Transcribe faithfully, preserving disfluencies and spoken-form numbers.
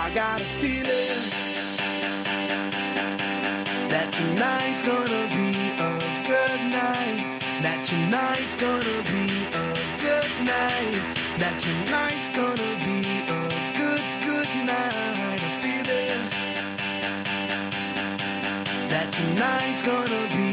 I got a feeling that tonight's gonna be a good night. That tonight's gonna be a good night. That tonight's gonna be a good, good night. A feeling that tonight's gonna be